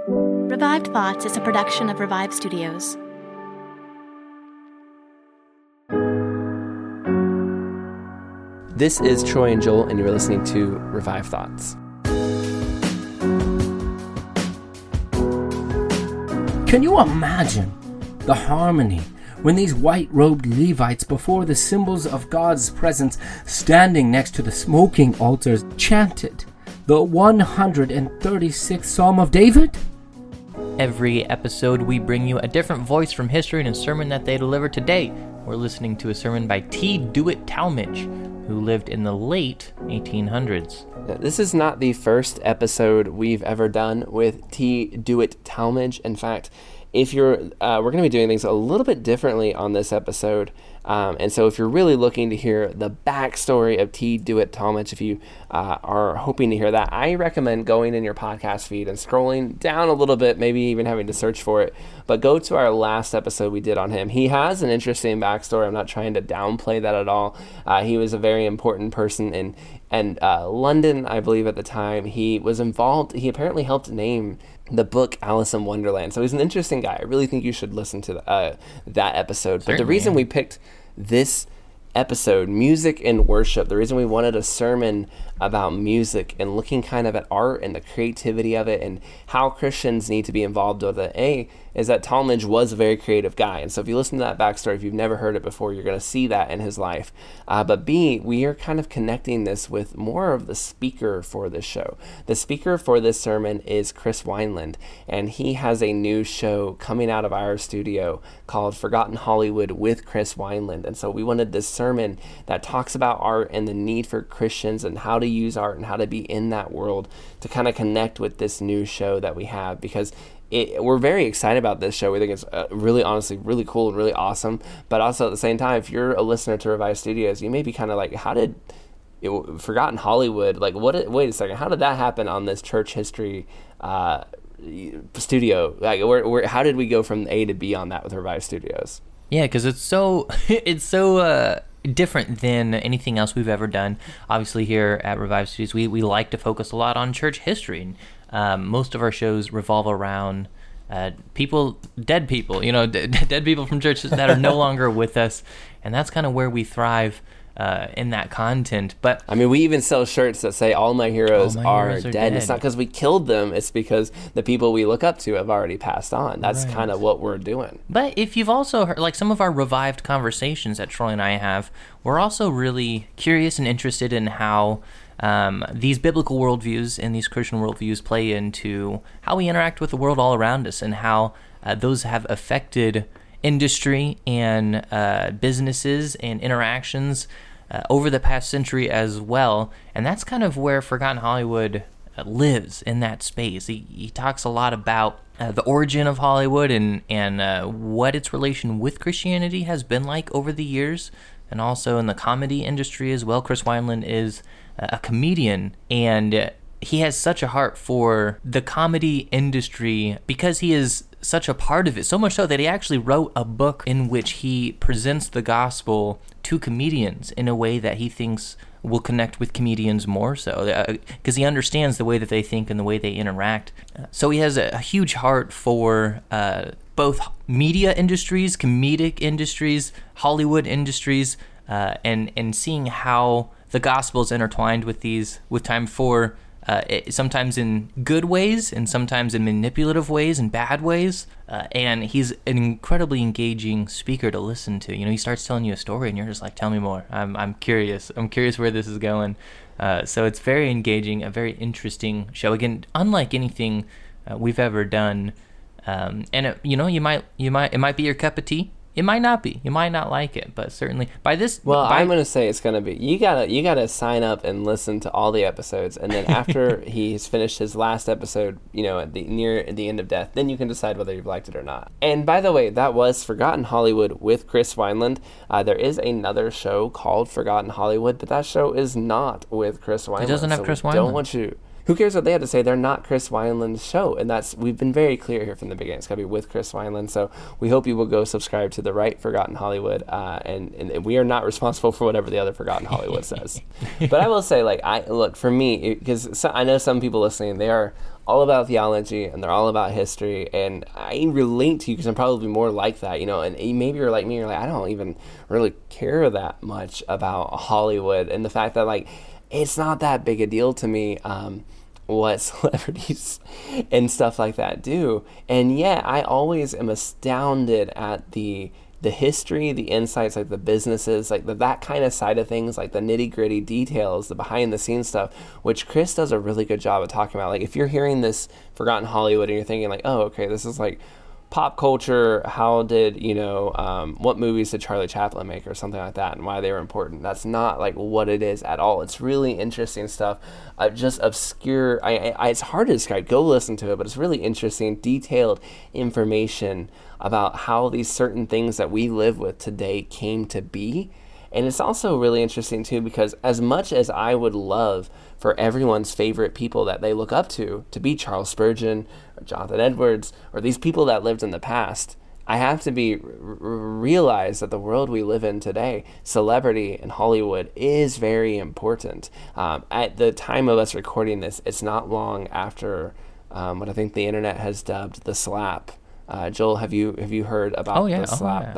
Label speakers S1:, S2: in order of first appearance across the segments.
S1: Revived Thoughts is a production of Revive Studios.
S2: This is Troy and Joel, and you're listening to Revive Thoughts.
S3: Can you imagine the harmony when these white-robed Levites, before the symbols of God's presence, standing next to the smoking altars, chanted the 136th Psalm of David?
S4: Every episode, we bring you a different voice from history and a sermon that they delivered today. We're listening to a sermon by T. Dewitt Talmage, who lived in the late 1800s.
S2: This is not the first episode we've ever done with T. Dewitt Talmage. In fact, if you're, we're going to be doing things a little bit differently on this episode. And so if you're really looking to hear the backstory of T. Dewitt Talmage, if you are hoping to hear that, I recommend going in your podcast feed and scrolling down a little bit, maybe even having to search for it. But go to our last episode we did on him. He has an interesting backstory. I'm not trying to downplay that at all. He was a very important person in London, I believe, at the time. He was involved. He apparently helped name the book Alice in Wonderland. So he's an interesting guy. I really think you should listen to that episode. Certainly. But the reason we picked this episode, music and worship, the reason we wanted a sermon about music and looking kind of at art and the creativity of it and how Christians need to be involved with it, is that Talmage was a very creative guy. And so if you listen to that backstory, if you've never heard it before, you're going to see that in his life. But B, we are kind of connecting this with more of the speaker for this show. The speaker for this sermon is Chris Wineland, and he has a new show coming out of our studio called Forgotten Hollywood with Chris Wineland. And so we wanted this sermon that talks about art and the need for Christians and how to use art and how to be in that world to kind of connect with this new show that we have, because we're very excited about this show. We think it's really, honestly, really cool and really awesome. But also at the same time, if you're a listener to Revive Studios, you may be kind of like, how did Forgotten Hollywood, like, wait a second, how did that happen on this church history studio? Like, how did we go from A to B on that with Revive Studios?
S4: Yeah, because it's so different than anything else we've ever done. Obviously, here at Revive Studios, we like to focus a lot on church history. Most of our shows revolve around dead people, dead people from churches that are no longer with us, and that's kind of where we thrive in that content. But
S2: I mean, we even sell shirts that say all my heroes are dead. And it's not because we killed them, it's because the people we look up to have already passed on. That's right. Kind of what we're doing.
S4: But if you've also heard, like, some of our revived conversations that Troy and I have, we're also really curious and interested in how these biblical worldviews and these Christian worldviews play into how we interact with the world all around us, and how those have affected industry and businesses and interactions over the past century as well. And that's kind of where Forgotten Hollywood lives, in that space. He talks a lot about the origin of Hollywood and what its relation with Christianity has been like over the years, and also in the comedy industry as well. Chris Wineland is a comedian, and he has such a heart for the comedy industry because he is such a part of it, so much so that he actually wrote a book in which he presents the gospel to comedians in a way that he thinks will connect with comedians more so, because he understands the way that they think and the way they interact. So he has a huge heart for both media industries, comedic industries, Hollywood industries, and seeing how the gospel is intertwined with these, with time for sometimes in good ways and sometimes in manipulative ways and bad ways. And he's an incredibly engaging speaker to listen to. He starts telling you a story and you're just like, tell me more. I'm curious. I'm curious where this is going. So it's very engaging, a very interesting show. Again, unlike anything we've ever done. And it might be your cup of tea. It might not be. You might not like it, but certainly
S2: I'm going to say it's going to be. You gotta sign up and listen to all the episodes, and then after he's finished his last episode, near the end of death, then you can decide whether you've liked it or not. And by the way, that was Forgotten Hollywood with Chris Wineland. There is another show called Forgotten Hollywood, but that show is not with Chris Wineland.
S4: It doesn't have Chris Wineland.
S2: Don't want you. Who cares what they have to say? They're not Chris Wineland's show, and we've been very clear here from the beginning. It's got to be with Chris Wineland, so we hope you will go subscribe to the right Forgotten Hollywood, and we are not responsible for whatever the other Forgotten Hollywood says. But I will say, for me, because I know some people listening, they are all about theology and they're all about history, and I relate to you because I'm probably more like that, and maybe you're like me, you're like, I don't even really care that much about Hollywood, and the fact that like it's not that big a deal to me what celebrities and stuff like that do. And yet I always am astounded at the history, the insights, like the businesses, like that kind of side of things, like the nitty gritty details, the behind the scenes stuff, which Chris does a really good job of talking about. Like if you're hearing this Forgotten Hollywood and you're thinking like, oh, okay, this is like pop culture, how did, what movies did Charlie Chaplin make or something like that and why they were important. That's not like what it is at all. It's really interesting stuff, just obscure. It's hard to describe. Go listen to it, but it's really interesting, detailed information about how these certain things that we live with today came to be. And it's also really interesting too, because as much as I would love for everyone's favorite people that they look up to be Charles Spurgeon or Jonathan Edwards or these people that lived in the past, I have to realize that the world we live in today, celebrity and Hollywood is very important. At the time of us recording this, it's not long after what I think the internet has dubbed the slap. Joel, have you heard about the slap?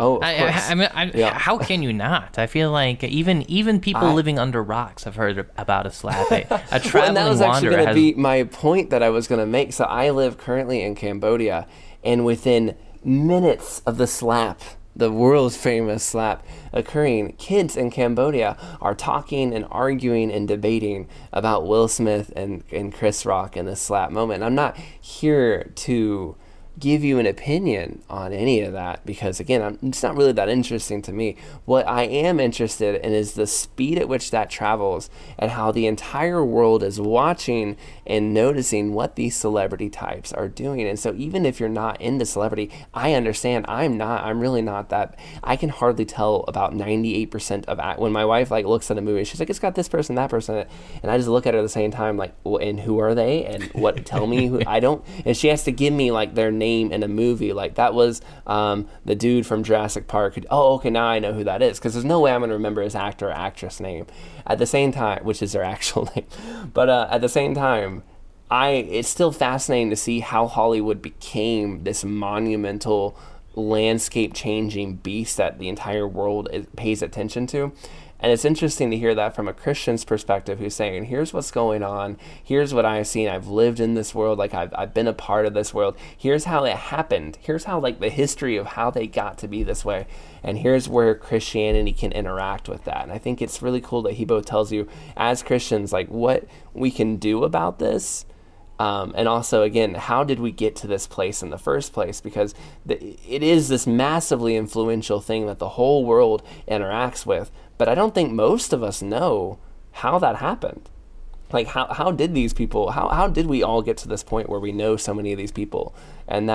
S4: How can you not? I feel like even people living under rocks have heard about a slap. A traveling
S2: and that was actually
S4: wanderer
S2: going to be my point that I was going to make. So I live currently in Cambodia, and within minutes of the slap, the world's famous slap occurring, kids in Cambodia are talking and arguing and debating about Will Smith and Chris Rock in the slap moment. And I'm not here to give you an opinion on any of that because, again, it's not really that interesting to me. What I am interested in is the speed at which that travels and how the entire world is watching and noticing what these celebrity types are doing. And so even if you're not into celebrity, I understand. I'm really not that. I can hardly tell about 98% of when my wife like looks at a movie, she's like, it's got this person, that person in it. And I just look at her at the same time like, well, and who are they? And what, tell me who, I don't, and she has to give me like their name in a movie. Like that was the dude from Jurassic Park. Oh, okay, now I know who that is, because there's no way I'm going to remember his actor or actress name. At the same time, which is their actual name. But at the same time, it's still fascinating to see how Hollywood became this monumental landscape changing beast that the entire world pays attention to. And it's interesting to hear that from a Christian's perspective, who's saying, here's what's going on. Here's what I've seen. I've lived in this world. Like I've been a part of this world. Here's how it happened. Here's how like the history of how they got to be this way. And here's where Christianity can interact with that. And I think it's really cool that he both tells you as Christians, like what we can do about this. And also, again, how did we get to this place in the first place? Because it is this massively influential thing that the whole world interacts with. But I don't think most of us know how that happened. Like, how did these people, how did we all get to this point where we know so many of these people? And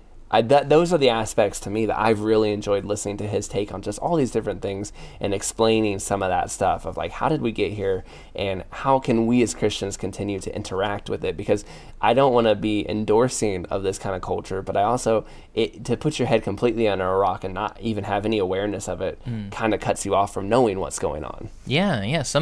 S2: those are the aspects to me that I've really enjoyed listening to his take on just all these different things and explaining some of that stuff of like, how did we get here and how can we as Christians continue to interact with it? Because I don't want to be endorsing of this kind of culture, but I also, to put your head completely under a rock and not even have any awareness of it kind of cuts you off from knowing what's going on.
S4: Yeah.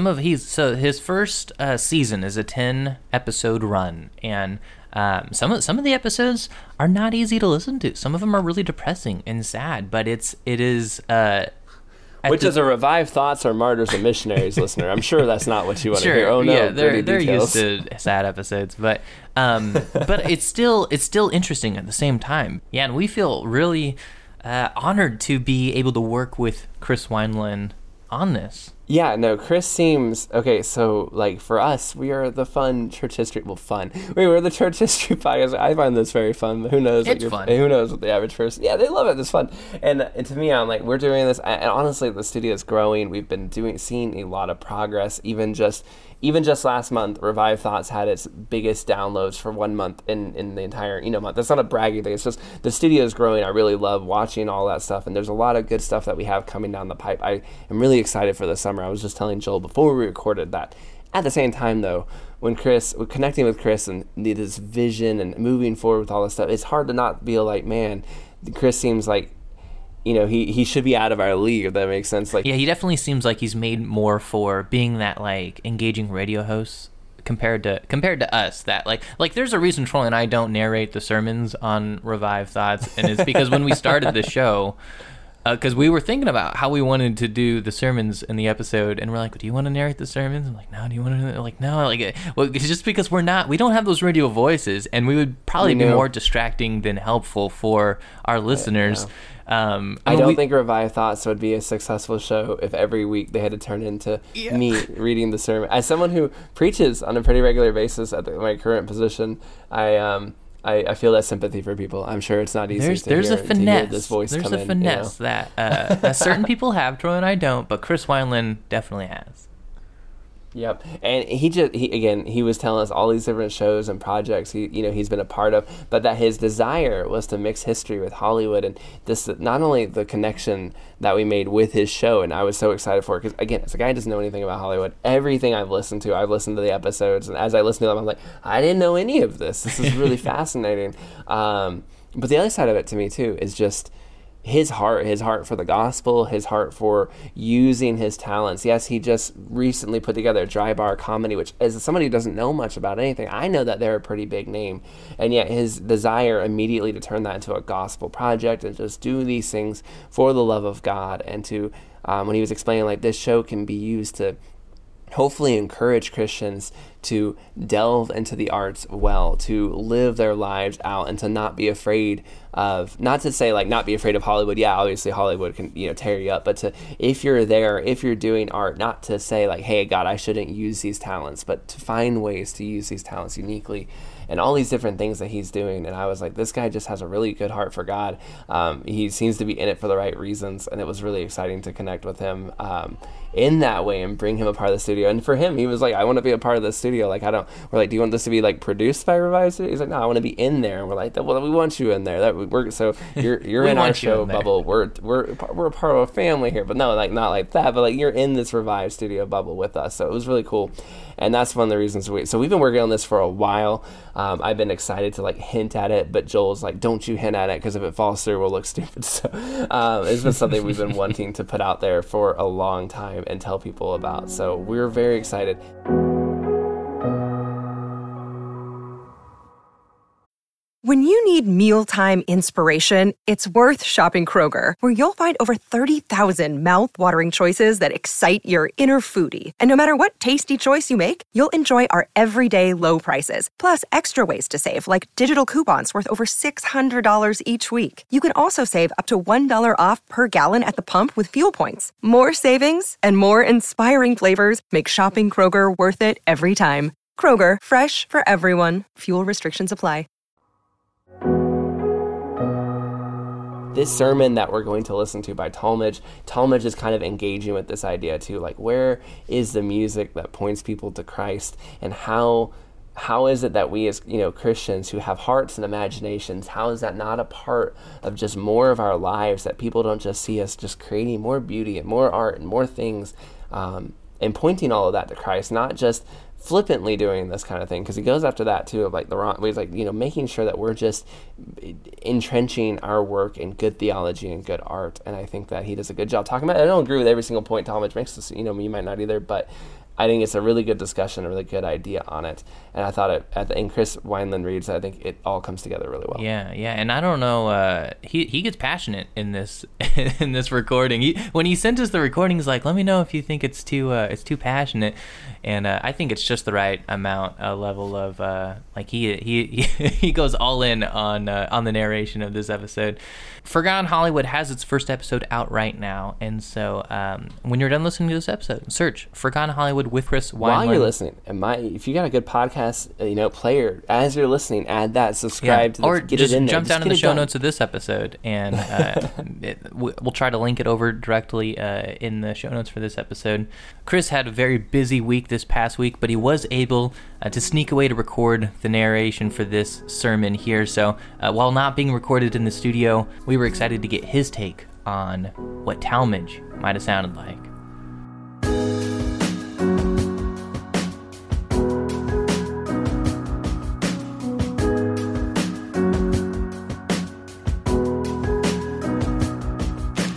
S4: His first season is a 10 episode run, and some of the episodes are not easy to listen to. Some of them are really depressing and sad, but it is
S2: which is a Revived Thoughts or Martyrs and Missionaries listener. I'm sure that's not what you want to hear. Oh no,
S4: yeah, they're used to sad episodes, but it's still interesting at the same time. Yeah, and we feel really honored to be able to work with Chris Wineland on this.
S2: Yeah, no, Chris seems, okay, so, like, for us, we are the fun church history, we're the church history podcast. I find this very fun, but who knows?
S4: It's fun.
S2: Who knows what the average person, yeah, they love it, it's fun. And to me, I'm like, we're doing this, and honestly, the studio is growing. We've been seeing a lot of progress, even just last month, Revived Thoughts had its biggest downloads for 1 month in the entire month. That's not a bragging thing. It's just the studio is growing. I really love watching all that stuff, and there's a lot of good stuff that we have coming down the pipe. I am really excited for the summer. I was just telling Joel before we recorded that. At the same time, though, when connecting with Chris and this vision and moving forward with all this stuff, it's hard to not be like, man, Chris seems like, he should be out of our league, if that makes sense. Like,
S4: yeah, he definitely seems like he's made more for being that like engaging radio host compared to us, that like there's a reason Troy and I don't narrate the sermons on Revived Thoughts, and it's because when we started the show, because we were thinking about how we wanted to do the sermons in the episode, and we're like, do you want to narrate the sermons? I'm like, no. Do you want to? Like, no. Like, well, it's just because we don't have those radio voices, and we would probably be more distracting than helpful for our listeners.
S2: I don't think Revived Thoughts would be a successful show if every week they had to turn into me reading the sermon. As someone who preaches on a pretty regular basis at my current position, I feel that sympathy for people. I'm sure it's not easy to hear this voice come in.
S4: There's a finesse that certain people have. Troy and I don't, but Chris Wineland definitely has.
S2: Yep, and he was telling us all these different shows and projects he's been a part of, but that his desire was to mix history with Hollywood, and this not only the connection that we made with his show, and I was so excited for it because again, as a guy who doesn't know anything about Hollywood, everything I've listened to the episodes, and as I listen to them, I'm like, I didn't know any of this. This is really fascinating. But the other side of it to me too is just his heart for the gospel, his heart for using his talents. Yes, he just recently put together a Dry Bar Comedy, which, as somebody who doesn't know much about anything, I know that they're a pretty big name, and yet his desire immediately to turn that into a gospel project and just do these things for the love of God, and to when he was explaining, like, this show can be used to hopefully encourage Christians to delve into the arts well, to live their lives out, and to not be afraid of, not to say like not be afraid of Hollywood. Yeah, obviously Hollywood can tear you up, but to, if you're there, if you're doing art, not to say like, hey God, I shouldn't use these talents, but to find ways to use these talents uniquely, and all these different things that he's doing. And I was like, this guy just has a really good heart for God. He seems to be in it for the right reasons, and it was really exciting to connect with him in that way and bring him a part of the studio. And for him, he was like, I want to be a part of the studio. Like, we're like, do you want this to be like produced by Revived Studio? He's like, no, I want to be in there. And we're like, well, we want you in there. So you're in our show bubble. We're a part of a family here, but no, like not like that. But like you're in this Revived Studio bubble with us. So it was really cool. And that's one of the reasons so we've been working on this for a while. I've been excited to like hint at it, but Joel's like, don't you hint at it, because if it falls through, we'll look stupid. So it's been something we've been wanting to put out there for a long time and tell people about. So we're very excited.
S5: When you need mealtime inspiration, it's worth shopping Kroger, where you'll find over 30,000 mouth-watering choices that excite your inner foodie. And no matter what tasty choice you make, you'll enjoy our everyday low prices, plus extra ways to save, like digital coupons worth over $600 each week. You can also save up to $1 off per gallon at the pump with fuel points. More savings and more inspiring flavors make shopping Kroger worth it every time. Kroger, fresh for everyone. Fuel restrictions apply.
S2: This sermon that we're going to listen to by Talmage is kind of engaging with this idea too, like, where is the music that points people to Christ, and how is it that we as Christians who have hearts and imaginations, how is that not a part of just more of our lives, that people don't just see us just creating more beauty and more art and more things, and pointing all of that to Christ, not just flippantly doing this kind of thing, because he goes after that too, of like the wrong ways, like making sure that we're just entrenching our work in good theology and good art. And I think that he does a good job talking about it. I don't agree with every single point Talmage makes, this, you might not either, but I think it's a really good discussion, a really good idea on it. And I thought and Chris Wineland reads, I think it all comes together really well.
S4: Yeah. And I don't know, he gets passionate in this in this recording. When he sent us the recording, he's like, let me know if you think it's too passionate. And I think it's just the right amount, level of like he goes all in on the narration of this episode. Forgotten Hollywood has its first episode out right now, and so when you're done listening to this episode, search Forgotten Hollywood with Chris Wineland.
S2: While you're listening, if you got a good podcast, player, as you're listening, add that, subscribe to, or
S4: just jump down in the show notes of this episode, and we'll try to link it over directly in the show notes for this episode. Chris had a very busy week this past week, but he was able to sneak away to record the narration for this sermon here. So while not being recorded in the studio, we were excited to get his take on what Talmage might have sounded like.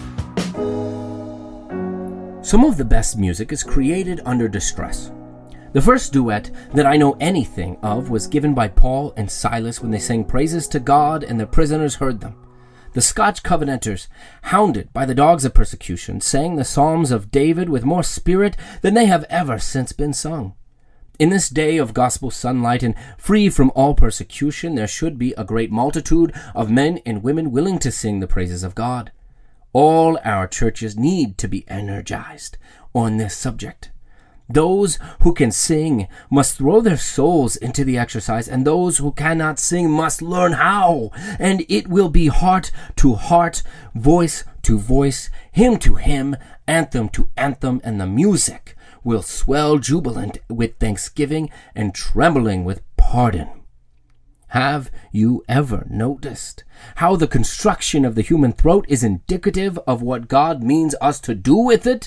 S3: Some of the best music is created under distress. The first duet that I know anything of was given by Paul and Silas when they sang praises to God and the prisoners heard them. The Scotch Covenanters, hounded by the dogs of persecution, sang the Psalms of David with more spirit than they have ever since been sung. In this day of gospel sunlight and free from all persecution, there should be a great multitude of men and women willing to sing the praises of God. All our churches need to be energized on this subject. Those who can sing must throw their souls into the exercise, and those who cannot sing must learn how. And it will be heart to heart, voice to voice, hymn to hymn, anthem to anthem, and the music will swell jubilant with thanksgiving and trembling with pardon. Have you ever noticed how the construction of the human throat is indicative of what God means us to do with it?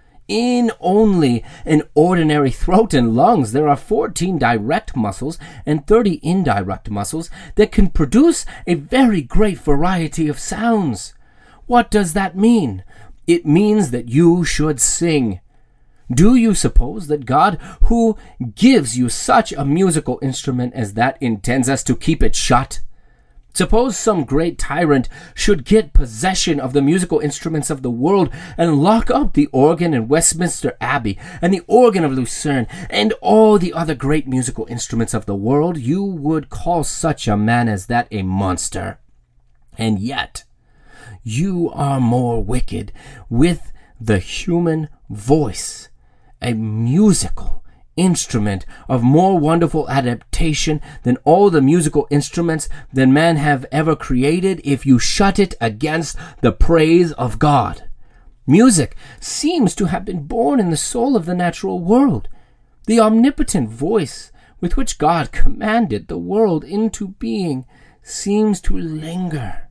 S3: In only an ordinary throat and lungs, there are 14 direct muscles and 30 indirect muscles that can produce a very great variety of sounds. What does that mean? It means that you should sing. Do you suppose that God, who gives you such a musical instrument as that, intends us to keep it shut? Suppose some great tyrant should get possession of the musical instruments of the world and lock up the organ in Westminster Abbey and the organ of Lucerne and all the other great musical instruments of the world. You would call such a man as that a monster. And yet, you are more wicked with the human voice, a musical instrument of more wonderful adaptation than all the musical instruments that man have ever created, if you shut it against the praise of God. Music seems to have been born in the soul of the natural world. The omnipotent voice with which God commanded the world into being seems to linger,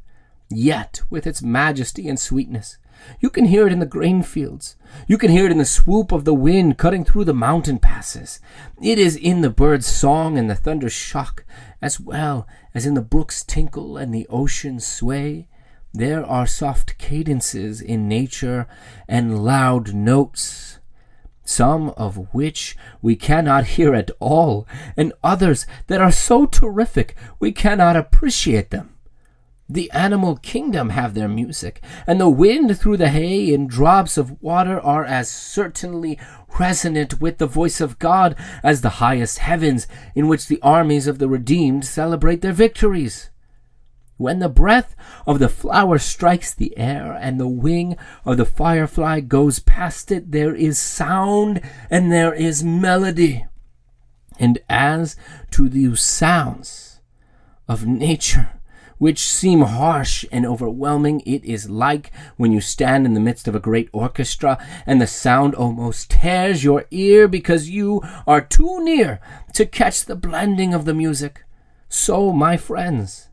S3: yet with its majesty and sweetness. You can hear it in the grain fields. You can hear it in the swoop of the wind cutting through the mountain passes. It is in the bird's song and the thunder's shock, as well as in the brook's tinkle and the ocean's sway. There are soft cadences in nature and loud notes, some of which we cannot hear at all, and others that are so terrific we cannot appreciate them. The animal kingdom have their music, and the wind through the hay and drops of water are as certainly resonant with the voice of God as the highest heavens in which the armies of the redeemed celebrate their victories. When the breath of the flower strikes the air and the wing of the firefly goes past it, there is sound and there is melody. And as to the sounds of nature, which seem harsh and overwhelming, it is like when you stand in the midst of a great orchestra and the sound almost tears your ear because you are too near to catch the blending of the music. So, my friends,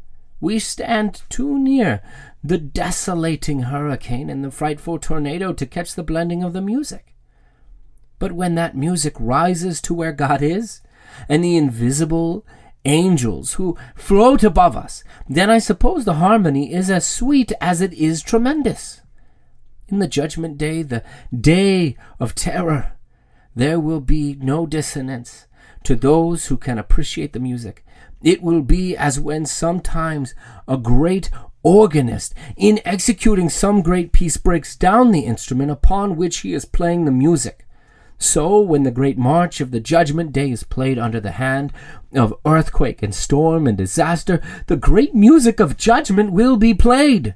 S3: we stand too near the desolating hurricane and the frightful tornado to catch the blending of the music. But when that music rises to where God is, and the invisible angels who float above us, then I suppose the harmony is as sweet as it is tremendous. In the judgment day, the day of terror, there will be no dissonance to those who can appreciate the music. It will be as when sometimes a great organist, in executing some great piece, breaks down the instrument upon which he is playing the music. So, when the great march of the judgment day is played under the hand of earthquake and storm and disaster, the great music of judgment will be played.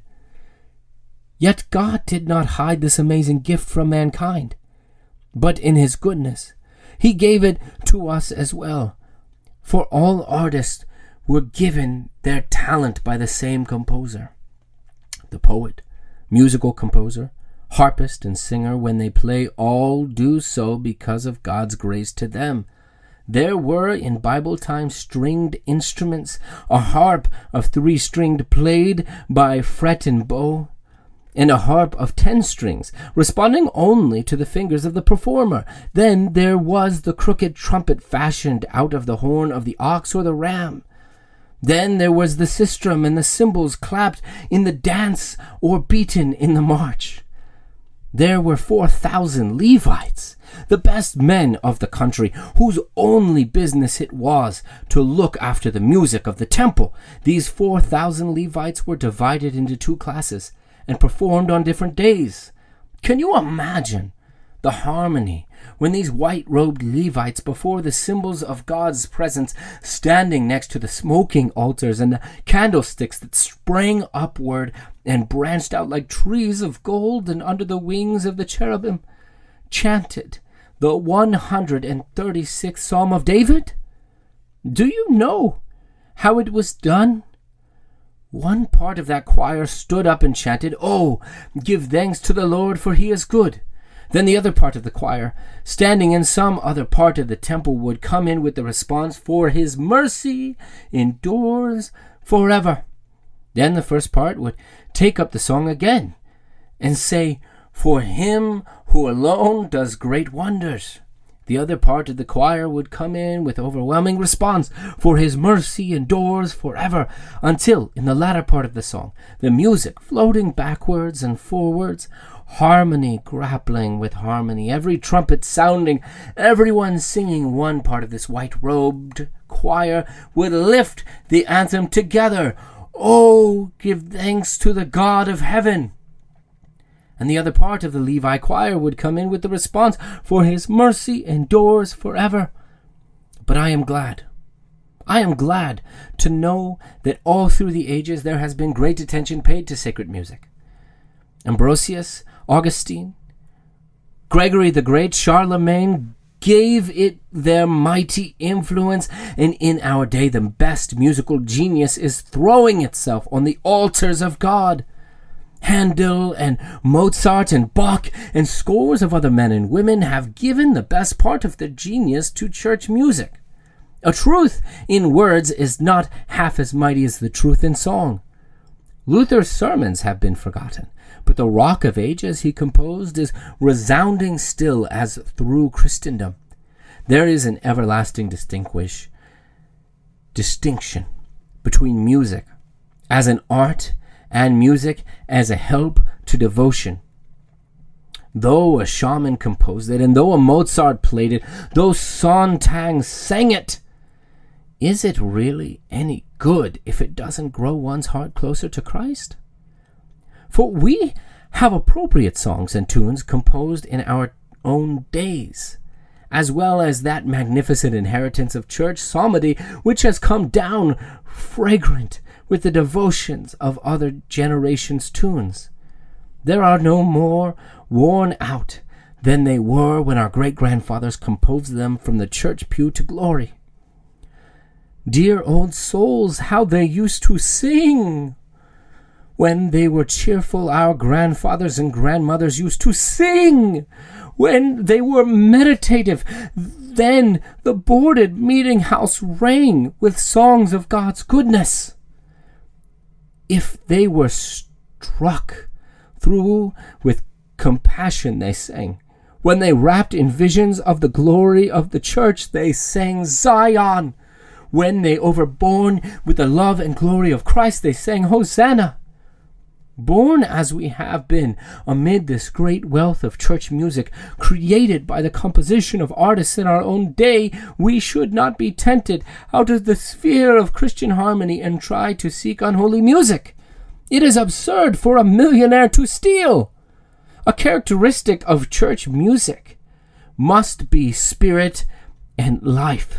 S3: Yet God did not hide this amazing gift from mankind, but in his goodness, he gave it to us as well. For all artists were given their talent by the same composer. The poet, musical composer, harpist and singer, when they play, all do so because of God's grace to them. There were in Bible times stringed instruments, a harp of 3-stringed played by fret and bow, and a harp of 10 strings, responding only to the fingers of the performer. Then there was the crooked trumpet fashioned out of the horn of the ox or the ram. Then there was the sistrum and the cymbals clapped in the dance or beaten in the march. there were 4,000 Levites, the best men of the country, whose only business it was to look after the music of the temple. These 4,000 Levites were divided into 2 classes and performed on different days. Can you imagine the harmony when these white-robed Levites, before the symbols of God's presence, standing next to the smoking altars and the candlesticks that sprang upward and branched out like trees of gold, and under the wings of the cherubim, chanted the 136th Psalm of David? Do you know how it was done? One part of that choir stood up and chanted, "Oh, give thanks to the Lord, for he is good." Then the other part of the choir, standing in some other part of the temple, would come in with the response, "For his mercy endures forever." Then the first part would take up the song again and say, "For him who alone does great wonders." The other part of the choir would come in with overwhelming response, "For his mercy endures forever," until, in the latter part of the song, the music floating backwards and forwards, harmony grappling with harmony, every trumpet sounding, everyone singing one part of this white-robed choir, would lift the anthem together, "Oh, give thanks to the God of heaven." And the other part of the Levi choir would come in with the response, "For his mercy endures forever." But I am glad to know that all through the ages there has been great attention paid to sacred music. Ambrosius, Augustine, Gregory the Great, Charlemagne gave it their mighty influence, and in our day the best musical genius is throwing itself on the altars of God. Handel and Mozart and Bach and scores of other men and women have given the best part of their genius to church music. A truth in words is not half as mighty as the truth in song. Luther's sermons have been forgotten, but the Rock of Ages he composed is resounding still as through Christendom. There is an everlasting distinction between music as an art and music as a help to devotion. Though a shaman composed it, and though a Mozart played it, though Sontag sang it, is it really any good if it doesn't grow one's heart closer to Christ? For we have appropriate songs and tunes composed in our own days, as well as that magnificent inheritance of church psalmody which has come down fragrant with the devotions of other generations' tunes. There are no more worn out than they were when our great-grandfathers composed them from the church pew to glory. Dear old souls, how they used to sing! When they were cheerful, our grandfathers and grandmothers used to sing. When they were meditative, then the boarded meeting house rang with songs of God's goodness. If they were struck through with compassion, they sang. When they wrapped in visions of the glory of the church, they sang Zion. When they overborne with the love and glory of Christ, they sang Hosanna. Born as we have been amid this great wealth of church music created by the composition of artists in our own day, we should not be tempted out of the sphere of Christian harmony and try to seek unholy music. It is absurd for a millionaire to steal. A characteristic of church music must be spirit and life.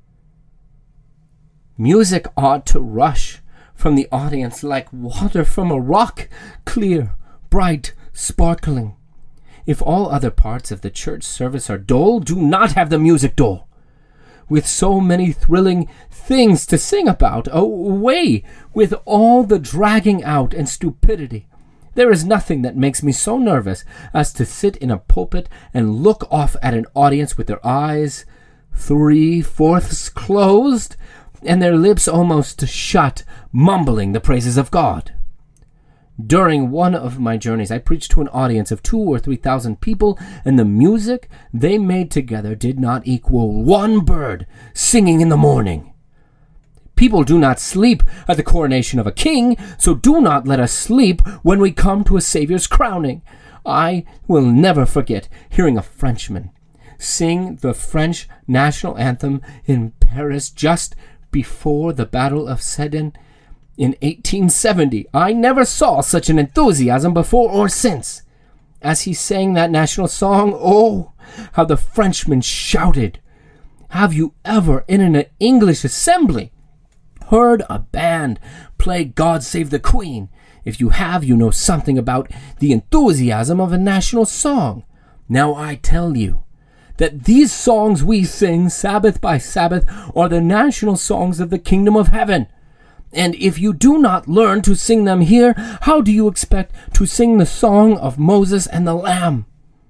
S3: Music ought to rush from the audience like water from a rock, clear, bright, sparkling. If all other parts of the church service are dull, do not have the music dull. With so many thrilling things to sing about, away with all the dragging out and stupidity. There is nothing that makes me so nervous as to sit in a pulpit and look off at an audience with their eyes 3/4 closed and their lips almost shut, mumbling the praises of God. During one of my journeys, I preached to an audience of 2,000 or 3,000 people, and the music they made together did not equal one bird singing in the morning. People do not sleep at the coronation of a king, so do not let us sleep when we come to a Savior's crowning. I will never forget hearing a Frenchman sing the French national anthem in Paris just before the Battle of Sedan in 1870. I never saw such an enthusiasm before or since. As he sang that national song, oh, how the Frenchmen shouted. Have you ever, in an English assembly, heard a band play God Save the Queen? If you have, you know something about the enthusiasm of a national song. Now I tell you that these songs we sing Sabbath by Sabbath are the national songs of the kingdom of heaven. And if you do not learn to sing them here, how do you expect to sing the song of Moses and the Lamb?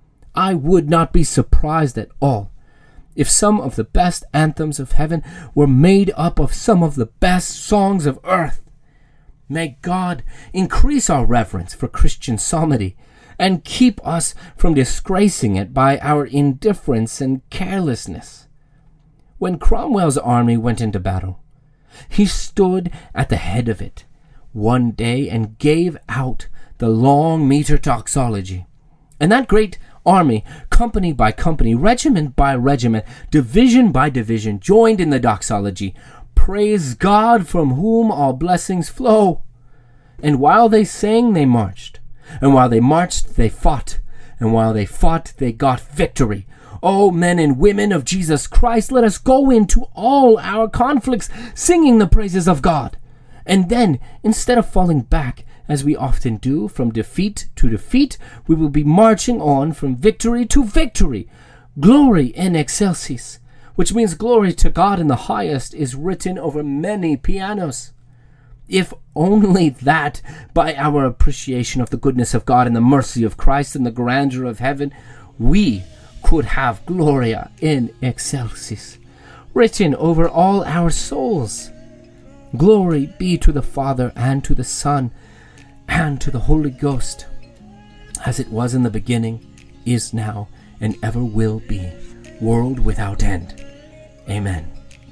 S3: I would not be surprised at all if some of the best anthems of heaven were made up of some of the best songs of earth. May God increase our reverence for Christian psalmody and keep us from disgracing it by our indifference and carelessness. When Cromwell's army went into battle, he stood at the head of it one day and gave out the long meter doxology. And that great army, company by company, regiment by regiment, division by division, joined in the doxology. Praise God from whom all blessings flow. And while they sang, they marched. And while they marched, they fought. And while they fought, they got victory. O men and women of Jesus Christ, let us go into all our conflicts singing the praises of God. And then, instead of falling back, as we often do, from defeat to defeat, we will be marching on from victory to victory. Glory in excelsis, which means glory to God in the highest, is written over many pianos. If only that, by our appreciation of the goodness of God and the mercy of Christ and the grandeur of heaven, we could have Gloria in excelsis written over all our souls. Glory be to the Father and to the Son and to the Holy Ghost, as it was in the beginning, is now, and ever will be, world without end. Amen.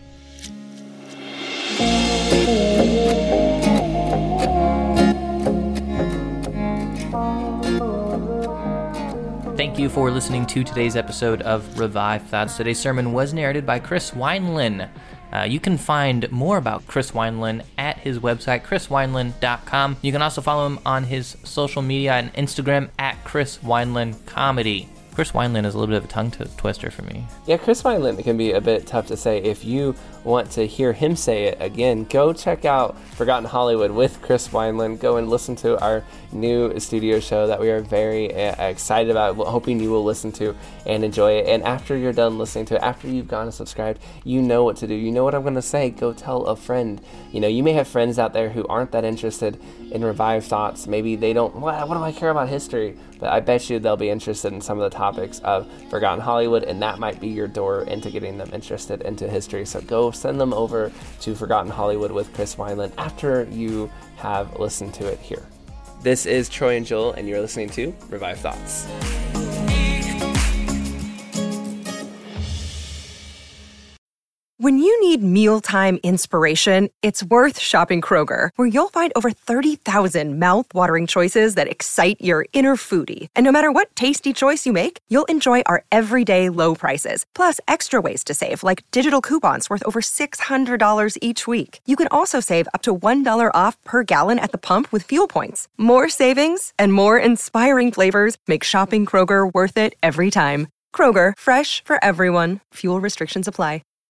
S4: Thank you for listening to today's episode of Revived Thoughts. Today's sermon was narrated by Chris Wineland. You can find more about Chris Wineland at his website, chriswineland.com. You can also follow him on his social media and Instagram at Chris Wineland Comedy. Chris Wineland is a little bit of a tongue twister for me.
S2: Yeah, Chris Wineland can be a bit tough to say. If you want to hear him say it again, go check out Forgotten Hollywood with Chris Wineland. Go and listen to our new studio show that we are very excited about, hoping you will listen to and enjoy it. And after you're done listening to it, after you've gone and subscribed, you know what to do. You know what I'm going to say. Go tell a friend. You know, you may have friends out there who aren't that interested in Revived Thoughts. Maybe they don't, what do I care about history? But I bet you they'll be interested in some of the topics of Forgotten Hollywood, and that might be your door into getting them interested into history. So go send them over to Forgotten Hollywood with Chris Wineland after you have listened to it here. This is Troy and Joel, and you're listening to Revived Thoughts.
S5: When you need mealtime inspiration, it's worth shopping Kroger, where you'll find over 30,000 mouth-watering choices that excite your inner foodie. And no matter what tasty choice you make, you'll enjoy our everyday low prices, plus extra ways to save, like digital coupons worth over $600 each week. You can also save up to $1 off per gallon at the pump with fuel points. More savings and more inspiring flavors make shopping Kroger worth it every time. Kroger, fresh for everyone. Fuel restrictions apply.